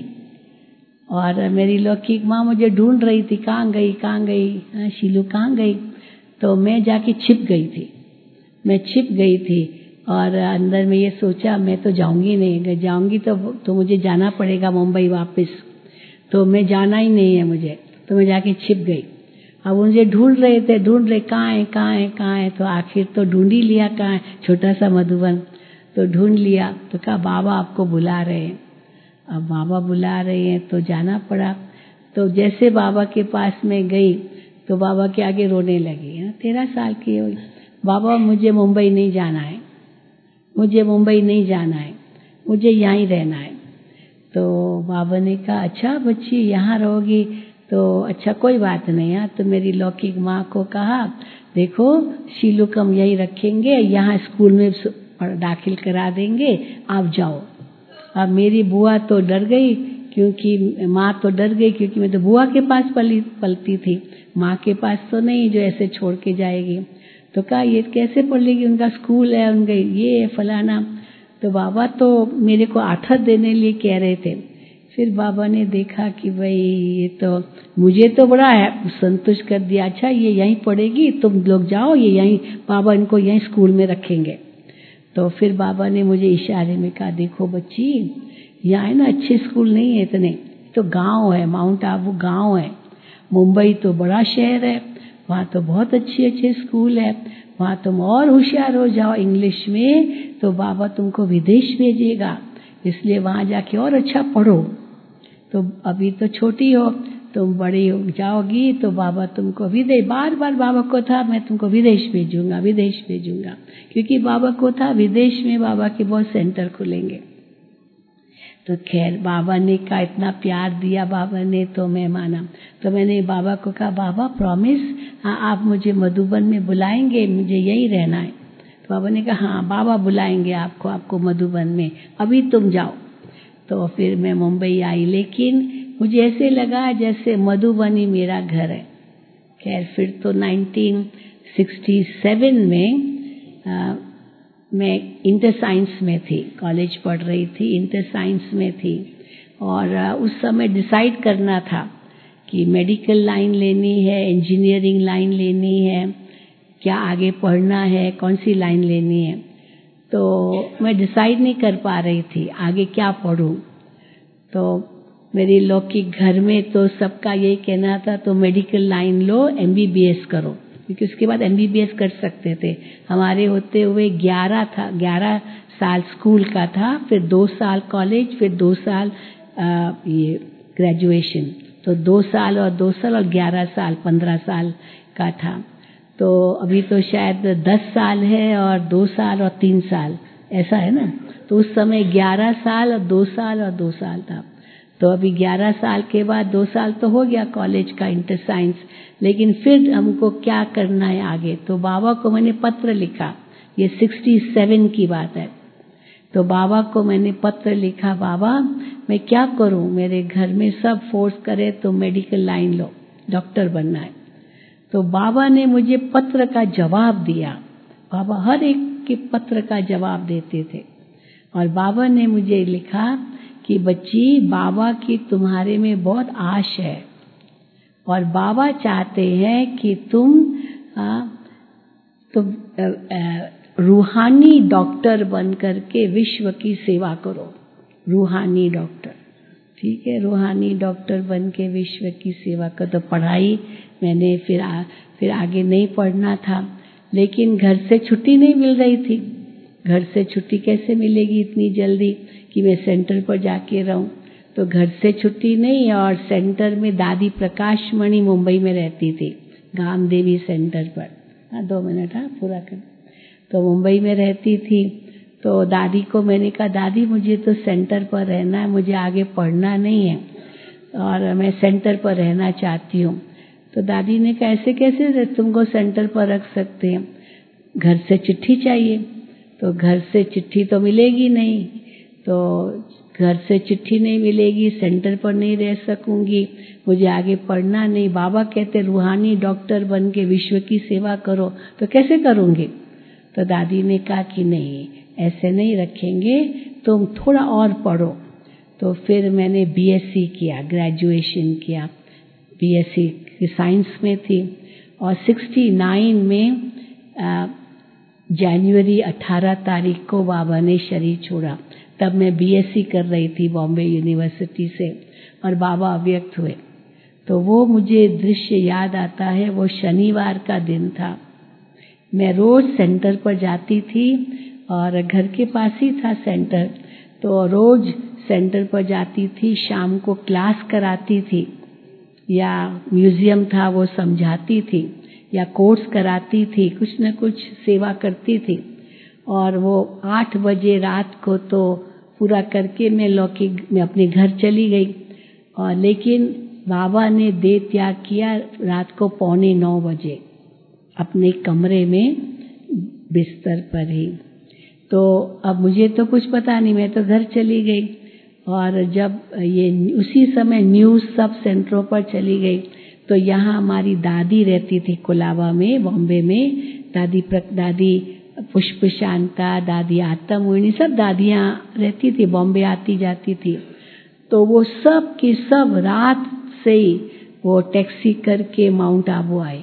A: और मेरी लौकिक माँ मुझे ढूंढ रही थी, कहाँ गई कहाँ गई शीलू कहाँ गई। तो मैं जाके छिप गई थी, मैं छिप गई थी और अंदर में ये सोचा मैं तो जाऊंगी नहीं, अगर जाऊंगी तो तो मुझे जाना पड़ेगा मुंबई वापस, तो मैं जाना ही नहीं है मुझे। तो मैं जाके छिप गई। अब मुझे ढूंढ रहे थे, ढूंढ रहे कहाँ है कहाँ है कहाँ है, तो आखिर तो ढूंढ ही लिया कहाँ है, छोटा सा मधुबन, तो ढूंढ लिया। तो कहा बाबा आपको बुला रहे हैं। अब बाबा बुला रहे हैं तो जाना पड़ा। तो जैसे बाबा के पास में गई तो बाबा के आगे रोने लगी। तेरह साल की हुई, बाबा मुझे मुंबई नहीं जाना है, मुझे मुंबई नहीं जाना है, मुझे यहीं रहना है। तो बाबा ने कहा अच्छा बच्ची यहाँ रहोगी, तो अच्छा कोई बात नहीं है। तो मेरी लौकिक माँ को कहा देखो शीलू को हम यहीं रखेंगे, यहाँ स्कूल में दाखिल करा देंगे, आप जाओ। अब मेरी बुआ तो डर गई, क्योंकि माँ तो डर गई, क्योंकि मैं तो बुआ के पास पली पलती थी, माँ के पास तो नहीं जो ऐसे छोड़ के जाएगी। तो कहा ये कैसे पढ़ लेगी, उनका स्कूल है, उनका ये है फलाना। तो बाबा तो मेरे को आठत देने लिए कह रहे थे। फिर बाबा ने देखा कि भाई ये तो मुझे तो बड़ा है संतुष्ट कर दिया, अच्छा ये यहीं पढ़ेगी, तुम लोग जाओ, ये यहीं बाबा इनको यहीं स्कूल में रखेंगे। तो फिर बाबा ने मुझे इशारे में कहा देखो बच्ची यहाँ है ना अच्छे स्कूल नहीं है इतने, तो गांव है, माउंट आबू गांव है, मुंबई तो बड़ा शहर है, वहाँ तो बहुत अच्छे अच्छे स्कूल है, वहाँ तुम और होशियार हो जाओ इंग्लिश में, तो बाबा तुमको विदेश भेजेगा, इसलिए वहाँ जाके और अच्छा पढ़ो। तो अभी तो छोटी हो, तुम बड़ी हो जाओगी तो बाबा तुमको विदेश, बार बार बाबा को था मैं तुमको विदेश भेजूंगा विदेश भेजूंगा, क्योंकि बाबा को था विदेश में बाबा के बहुत सेंटर खुलेंगे। तो खैर बाबा ने का इतना प्यार दिया बाबा ने, तो मैं माना। तो मैंने बाबा को कहा बाबा प्रॉमिस, हाँ आप मुझे मधुबन में बुलाएंगे, मुझे यहीं रहना है। तो बाबा ने कहा हाँ बाबा बुलाएंगे आपको, आपको मधुबन में, अभी तुम जाओ। तो फिर मैं मुंबई आई, लेकिन मुझे ऐसे लगा जैसे मधुबन ही मेरा घर है। खैर फिर तो नाइनटीन सिक्सटी सेवन में आ, मैं इंटर साइंस में थी, कॉलेज पढ़ रही थी, इंटर साइंस में थी, और उस समय डिसाइड करना था कि मेडिकल लाइन लेनी है, इंजीनियरिंग लाइन लेनी है, क्या आगे पढ़ना है, कौन सी लाइन लेनी है। तो मैं डिसाइड नहीं कर पा रही थी आगे क्या पढ़ूं। तो मेरी लौकिक घर में तो सबका यही कहना था तो मेडिकल लाइन लो, एमबीबीएस करो, क्योंकि उसके बाद एमबीबीएस कर सकते थे। हमारे होते हुए ग्यारह था, ग्यारह साल स्कूल का था, फिर दो साल कॉलेज, फिर दो साल आ, ये ग्रेजुएशन, तो दो साल और दो साल और ग्यारह साल पंद्रह साल का था। तो अभी तो शायद दस साल है और दो साल और तीन साल ऐसा है ना। तो उस समय ग्यारह साल और दो साल और दो साल था। तो अभी ग्यारह साल के बाद दो साल तो हो गया कॉलेज का इंटर साइंस, लेकिन फिर हमको क्या करना है आगे। तो बाबा को मैंने पत्र लिखा, ये सिक्सटी सेवन की बात है। तो बाबा को मैंने पत्र लिखा, बाबा मैं क्या करूं, मेरे घर में सब फोर्स करे तो मेडिकल लाइन लो, डॉक्टर बनना है। तो बाबा ने मुझे पत्र का जवाब दिया। बाबा हर एक के पत्र का जवाब देते थे। और बाबा ने मुझे लिखा कि बच्ची, बाबा की तुम्हारे में बहुत आश है और बाबा चाहते हैं कि तुम आ, तुम आ, आ, रूहानी डॉक्टर बन करके विश्व की सेवा करो। रूहानी डॉक्टर, ठीक है, रूहानी डॉक्टर बन के विश्व की सेवा करो। तो पढ़ाई मैंने फिर आ, फिर आगे नहीं पढ़ना था, लेकिन घर से छुट्टी नहीं मिल रही थी। घर से छुट्टी कैसे मिलेगी इतनी जल्दी कि मैं सेंटर पर जाके रहूं। तो घर से छुट्टी नहीं, और सेंटर में दादी प्रकाश मणि मुंबई में रहती थी, गाम देवी सेंटर पर। हाँ दो मिनट, हाँ पूरा कर। तो मुंबई में रहती थी। तो दादी को मैंने कहा, दादी मुझे तो सेंटर पर रहना है, मुझे आगे पढ़ना नहीं है और मैं सेंटर पर रहना चाहती हूँ। तो दादी ने कहा, ऐसे कैसे तुमको सेंटर पर रख सकते हैं, घर से चिट्ठी चाहिए। तो घर से चिट्ठी तो मिलेगी नहीं, तो घर से चिट्ठी नहीं मिलेगी, सेंटर पर नहीं रह सकूंगी, मुझे आगे पढ़ना नहीं। बाबा कहते रूहानी डॉक्टर बन के विश्व की सेवा करो, तो कैसे करूंगी। तो दादी ने कहा कि नहीं, ऐसे नहीं रखेंगे, तुम थोड़ा और पढ़ो। तो फिर मैंने बीएससी किया, ग्रेजुएशन किया, बीएससी साइंस में थी। और सिक्सटी नाइन में आ, जनवरी अठारह तारीख को बाबा ने शरीर छोड़ा। तब मैं बीएससी कर रही थी बॉम्बे यूनिवर्सिटी से, और बाबा अव्यक्त हुए। तो वो मुझे दृश्य याद आता है। वो शनिवार का दिन था। मैं रोज सेंटर पर जाती थी और घर के पास ही था सेंटर। तो रोज सेंटर पर जाती थी, शाम को क्लास कराती थी, या म्यूजियम था वो समझाती थी, या कोर्स कराती थी, कुछ न कुछ सेवा करती थी। और वो आठ बजे रात को तो पूरा करके मैं लौकी मैं अपने घर चली गई। और लेकिन बाबा ने देह त्याग किया रात को पौने नौ बजे अपने कमरे में बिस्तर पर ही। तो अब मुझे तो कुछ पता नहीं, मैं तो घर चली गई। और जब ये उसी समय न्यूज़ सब सेंटरों पर चली गई, तो यहाँ हमारी दादी रहती थी कोलाबा में, बॉम्बे में, दादी प्रक दादी पुष्प शांता, दादी आत्मा मोहिनी, सब दादियाँ रहती थी, बॉम्बे आती जाती थी। तो वो सब की सब रात से ही वो टैक्सी करके माउंट आबू आए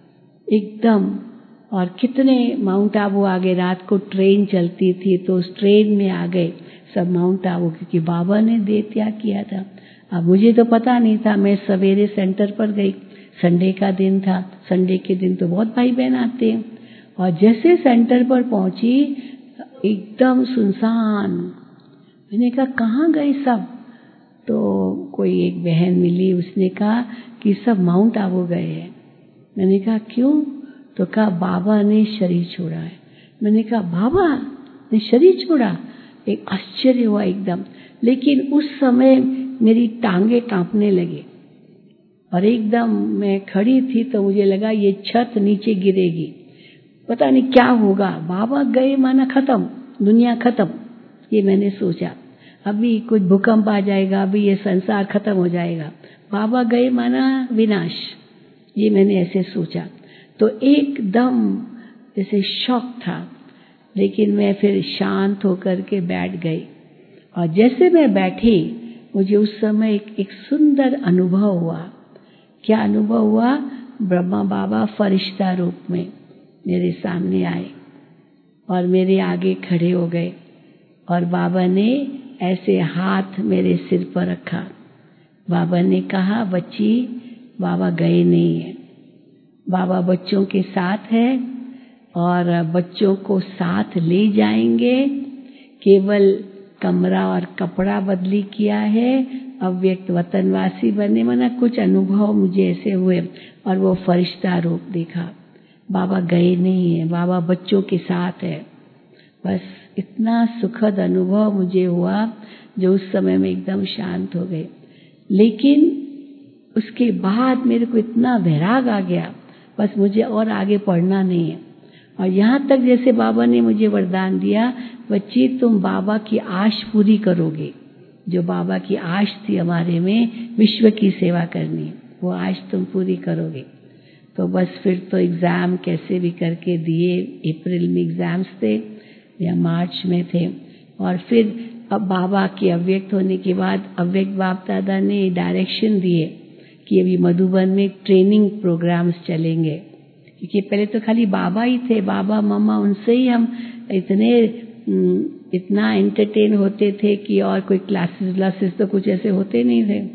A: एकदम। और कितने माउंट आबू आ गए, रात को ट्रेन चलती थी तो उस ट्रेन में आ गए सब माउंट आबू, क्योंकि बाबा ने देह त्याग किया था। अब मुझे तो पता नहीं था, मैं सवेरे सेंटर पर गई, संडे का दिन था, संडे के दिन तो बहुत भाई बहन आते हैं। और जैसे सेंटर पर पहुंची एकदम सुनसान। मैंने कहा कहाँ गए सब। तो कोई एक बहन मिली, उसने कहा कि सब माउंट आबू गए हैं। मैंने कहा क्यों। तो कहा बाबा ने शरीर छोड़ा है। मैंने कहा बाबा ने शरीर छोड़ा। एक आश्चर्य हुआ एकदम। लेकिन उस समय मेरी टांगे कांपने लगे और एकदम मैं खड़ी थी तो मुझे लगा ये छत नीचे गिरेगी, पता नहीं क्या होगा। बाबा गए माना खत्म, दुनिया खत्म, ये मैंने सोचा। अभी कुछ भूकंप आ जाएगा, अभी ये संसार खत्म हो जाएगा। बाबा गए माना विनाश, ये मैंने ऐसे सोचा। तो एकदम जैसे शॉक था। लेकिन मैं फिर शांत होकर के बैठ गई। और जैसे मैं बैठी, मुझे उस समय एक, एक सुंदर अनुभव हुआ। क्या अनुभव हुआ। ब्रह्मा बाबा फरिश्ता रूप में मेरे सामने आए और मेरे आगे खड़े हो गए। और बाबा ने ऐसे हाथ मेरे सिर पर रखा। बाबा ने कहा बच्ची, बाबा गए नहीं है, बाबा बच्चों के साथ है और बच्चों को साथ ले जाएंगे। केवल कमरा और कपड़ा बदली किया है, अव्यक्त वतनवासी बनने माना कुछ अनुभव मुझे ऐसे हुए। और वो फरिश्ता रूप देखा। बाबा गए नहीं है, बाबा बच्चों के साथ है। बस इतना सुखद अनुभव मुझे हुआ जो उस समय में एकदम शांत हो गई। लेकिन उसके बाद मेरे को इतना वैराग आ गया, बस मुझे और आगे पढ़ना नहीं है। और यहाँ तक जैसे बाबा ने मुझे वरदान दिया, बच्ची तुम बाबा की आश पूरी करोगे। जो बाबा की आश थी हमारे में, विश्व की सेवा करनी, वो आश तुम पूरी करोगे। तो बस फिर तो एग्ज़ाम कैसे भी करके दिए। अप्रैल में एग्ज़ाम्स थे या मार्च में थे। और फिर अब बाबा के अव्यक्त होने के बाद अव्यक्त बाप दादा ने डायरेक्शन दिए कि अभी मधुबन में ट्रेनिंग प्रोग्राम्स चलेंगे, क्योंकि पहले तो खाली बाबा ही थे, बाबा मम्मा, उनसे ही हम इतने इतना एंटरटेन होते थे कि और कोई क्लासेस व्लासेस तो कुछ ऐसे होते नहीं थे।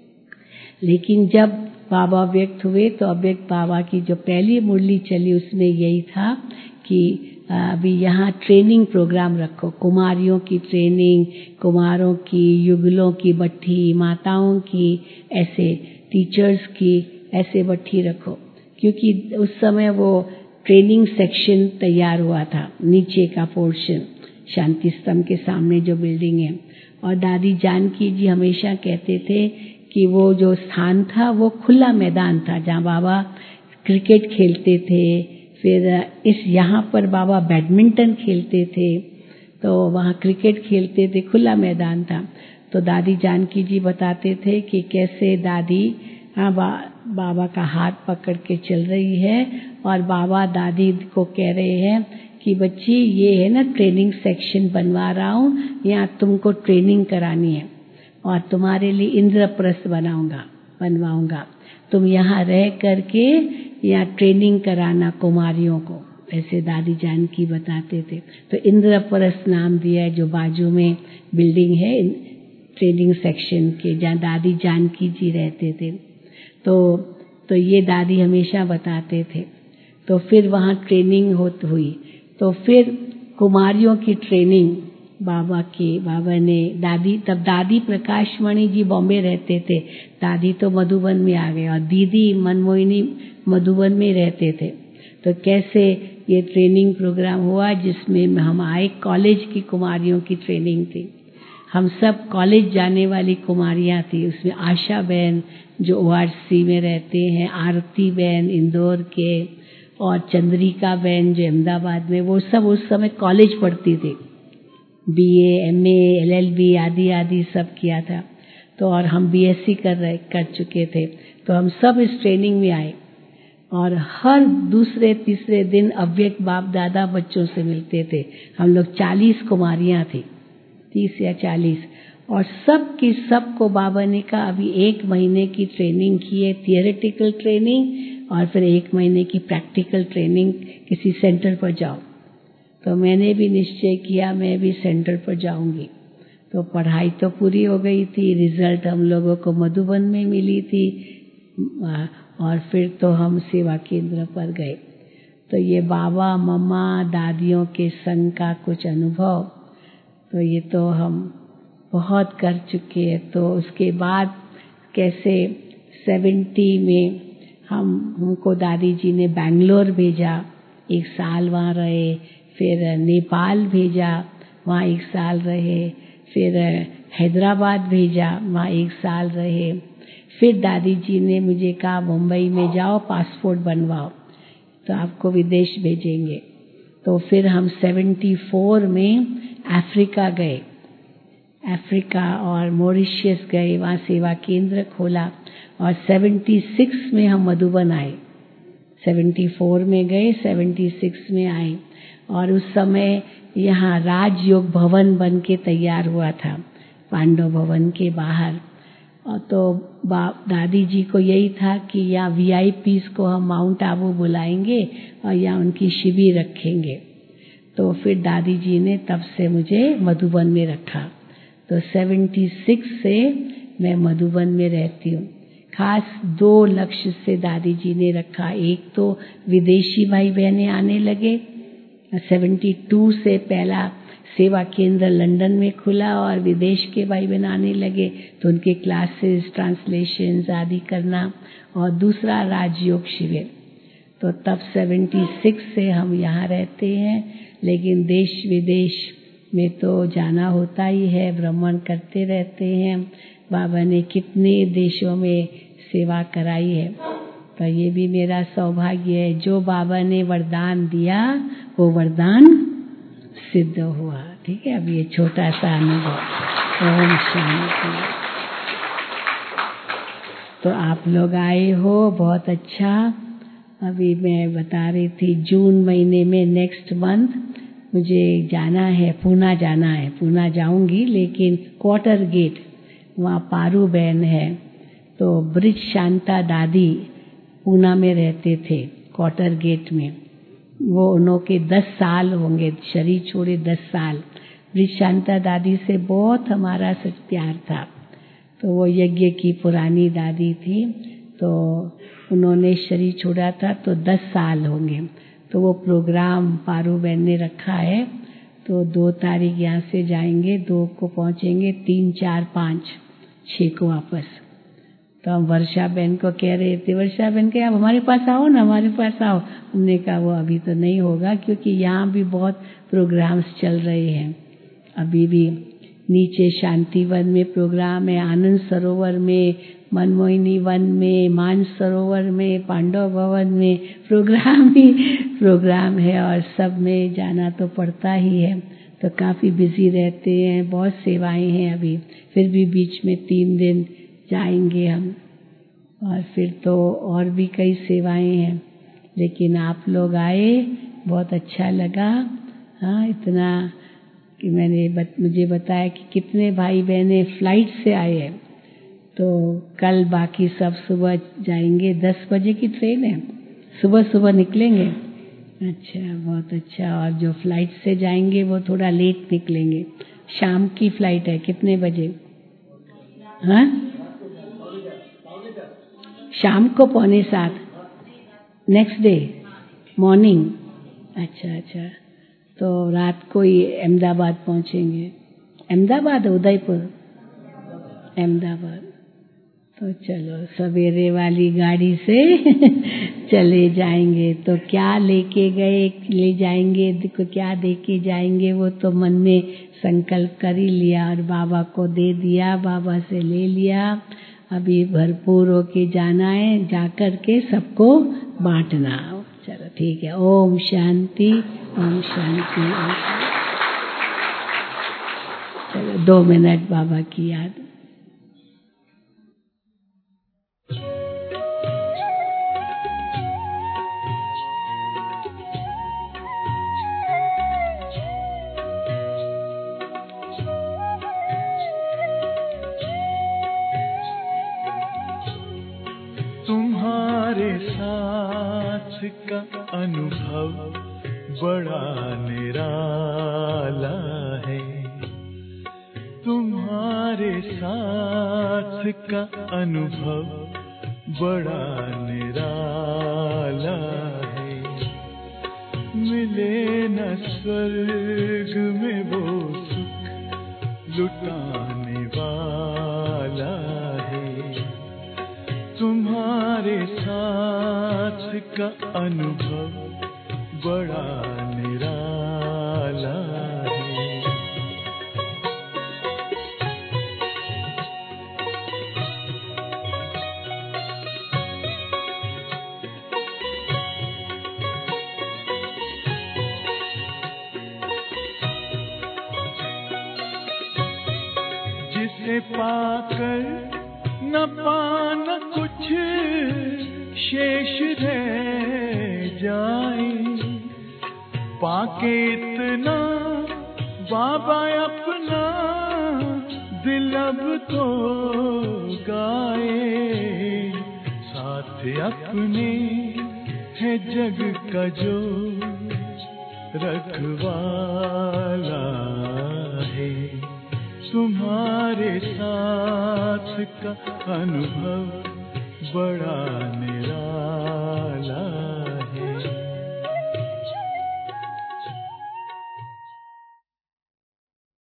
A: लेकिन जब बाबा व्यक्त हुए तो अव्यक्त बाबा की जो पहली मुरली चली उसमें यही था कि अभी यहाँ ट्रेनिंग प्रोग्राम रखो, कुमारियों की ट्रेनिंग, कुमारों की, युगलों की बट्ठी, माताओं की, ऐसे टीचर्स की ऐसे बट्ठी रखो। क्योंकि उस समय वो ट्रेनिंग सेक्शन तैयार हुआ था, नीचे का पोर्शन शांति स्तंभ के सामने जो बिल्डिंग है। और दादी जानकी जी हमेशा कहते थे कि वो जो स्थान था वो खुला मैदान था, जहाँ बाबा क्रिकेट खेलते थे। फिर इस यहाँ पर बाबा बैडमिंटन खेलते थे, तो वहाँ क्रिकेट खेलते थे, खुला मैदान था। तो दादी जानकी जी बताते थे कि कैसे दादी हाँ बा, बाबा का हाथ पकड़ के चल रही है और बाबा दादी को कह रहे हैं कि बच्ची ये है ना ट्रेनिंग सेक्शन बनवा रहा हूँ, यहाँ तुमको ट्रेनिंग करानी है और तुम्हारे लिए इंद्रप्रस्थ बनाऊंगा बनवाऊंगा, तुम यहाँ रह करके यहाँ ट्रेनिंग कराना कुमारियों को। ऐसे दादी जानकी बताते थे। तो इंद्रप्रस्थ नाम दिया है जो बाजू में बिल्डिंग है ट्रेनिंग सेक्शन के, जहाँ दादी जानकी जी रहते थे। तो तो ये दादी हमेशा बताते थे। तो फिर वहाँ ट्रेनिंग होत हुई। तो फिर कुमारियों की ट्रेनिंग बाबा के बाबा ने दादी तब दादी प्रकाशमणि जी बॉम्बे रहते थे, दादी तो मधुबन में आ गए और दीदी मनमोहिनी मधुबन में रहते थे। तो कैसे ये ट्रेनिंग प्रोग्राम हुआ जिसमें हम आए, कॉलेज की कुमारियों की ट्रेनिंग थी। हम सब कॉलेज जाने वाली कुमारियाँ थी। उसमें आशा बहन जो ओ आर सी में रहते हैं, आरती बहन इंदौर के, और चंद्रिका बहन जो अहमदाबाद में, वो सब उस समय कॉलेज पढ़ती थी, B A M A L L B आदि आदि सब किया था। तो और हम बी एस सी कर रहे कर चुके थे। तो हम सब इस ट्रेनिंग में आए और हर दूसरे तीसरे दिन अव्यक्त बाप दादा बच्चों से मिलते थे। हम लोग चालीस कुमारियाँ थी, तीस या चालीस, और सब की सब को बाबा ने कहा अभी एक महीने की ट्रेनिंग की है, थियोरेटिकल ट्रेनिंग, और फिर एक महीने की प्रैक्टिकल ट्रेनिंग किसी सेंटर पर जाओ। तो मैंने भी निश्चय किया मैं भी सेंटर पर जाऊंगी। तो पढ़ाई तो पूरी हो गई थी, रिजल्ट हम लोगों को मधुबन में मिली थी, और फिर तो हम सेवा केंद्र पर गए। तो ये बाबा मम्मा दादियों के संग का कुछ अनुभव, तो ये तो हम बहुत कर चुके हैं। तो उसके बाद कैसे सेवेंटी में हम हमको दादी जी ने बैंगलोर भेजा, एक साल वहाँ रहे। फिर नेपाल भेजा, वहाँ एक साल रहे। फिर हैदराबाद भेजा, वहाँ एक साल रहे। फिर दादी जी ने मुझे कहा मुंबई में जाओ पासपोर्ट बनवाओ तो आपको विदेश भेजेंगे। तो फिर हम सेवेंटी फोर में अफ्रीका गए, अफ्रीका और मॉरिशस गए, वहाँ सेवा केंद्र खोला। और सेवेंटी सिक्स में हम मधुबन आए, सेवेंटी फोर में गए, सेवेंटी सिक्स में आए। और उस समय यहाँ राजयोग भवन बन के तैयार हुआ था पांडव भवन के बाहर। और तो बाप दादी जी को यही था कि यहाँ वी आई पीज़ को हम माउंट आबू बुलाएंगे और यहाँ उनकी शिविर रखेंगे। तो फिर दादी जी ने तब से मुझे मधुबन में रखा। तो सेवेंटी सिक्स से मैं मधुबन में रहती हूँ। खास दो लक्ष्य से दादी जी ने रखा, एक तो विदेशी भाई बहनें आने लगे, सेवेंटी टू से पहला सेवा केंद्र लंदन में खुला और विदेश के भाई बहन आने लगे तो उनके क्लासेस ट्रांसलेशंस आदि करना, और दूसरा राजयोग शिविर। तो तब छिहत्तर से हम यहाँ रहते हैं, लेकिन देश विदेश में तो जाना होता ही है, भ्रमण करते रहते हैं। बाबा ने कितने देशों में सेवा कराई है, तो ये भी मेरा सौभाग्य है। जो बाबा ने वरदान दिया वो वरदान सिद्ध हुआ। ठीक है, अब ये छोटा सा अनुभव। ओम शांति। तो आप लोग आए हो, बहुत अच्छा। अभी मैं बता रही थी जून महीने में नेक्स्ट मंथ मुझे जाना है, पूना जाना है। पूना जाऊंगी, लेकिन क्वार्टर गेट वहाँ पारू बहन है, तो ब्रिज शांता दादी पूना में रहते थे क्वार्टर गेट में। वो उन्हों के दस साल होंगे, शरीर छोड़े दस साल। ब्रिज शांता दादी से बहुत हमारा सच प्यार था। तो वो यज्ञ की पुरानी दादी थी, तो उन्होंने शरीर छोड़ा था तो दस साल होंगे। तो वो प्रोग्राम पारू बहन ने रखा है, तो दो तारीख यहाँ से जाएंगे, दो को पहुँचेंगे, तीन चार पाँच छः को वापस। तो हम वर्षा बहन को कह रहे थे, वर्षा बहन के आप हमारे पास आओ ना, हमारे पास आओ। हमने कहा वो अभी तो नहीं होगा, क्योंकि यहाँ भी बहुत प्रोग्राम्स चल रहे हैं। अभी भी नीचे शांति वन में प्रोग्राम है, आनंद सरोवर में, मनमोहिनी वन में, मान सरोवर में, पांडव भवन में प्रोग्राम ही प्रोग्राम है, और सब में जाना तो पड़ता ही है। तो काफ़ी बिजी रहते हैं, बहुत सेवाएं हैं अभी। फिर भी बीच में तीन दिन जाएंगे हम, और फिर तो और भी कई सेवाएं हैं। लेकिन आप लोग आए, बहुत अच्छा लगा। हाँ, इतना कि मैंने बत, मुझे बताया कि कितने भाई बहनें फ्लाइट से आए हैं। तो कल बाकी सब सुबह जाएंगे, दस बजे की ट्रेन है, सुबह सुबह निकलेंगे। अच्छा, बहुत अच्छा। और जो फ्लाइट से जाएंगे वो थोड़ा लेट निकलेंगे, शाम की फ्लाइट है। कितने बजे? हाँ, शाम को पौने सात, नेक्स्ट डे मॉर्निंग। अच्छा अच्छा, तो रात को ही अहमदाबाद पहुंचेंगे। अहमदाबाद, उदयपुर, अहमदाबाद। तो चलो सवेरे वाली गाड़ी से चले जाएंगे। तो क्या लेके गए, ले जाएंगे, देखो क्या दे के जाएंगे, वो तो मन में संकल्प कर ही लिया और बाबा को दे दिया, बाबा से ले लिया। अभी भरपूर होके जाना है, जाकर के सबको बांटना। चलो ठीक है। ओम शांति, ओम शांति, ओम शांति। चलो दो मिनट बाबा की याद।
B: तुम्हारे साथ का अनुभव बड़ा निराला है, तुम्हारे साथ का अनुभव बड़ा निराला है। मिले न स्वर्ग में वो सुख लुटाने वाला है, तुम्हारे साथ का अनुभव बड़ा निराला है। जिसे पाकर न पाना कुछ शेष रह जाए, पाके इतना बाबा अपना दिल अब तो गाए। साथ अपने है जग का जो रखवाला है, तुम्हारे साथ का अनुभव बड़ा निराला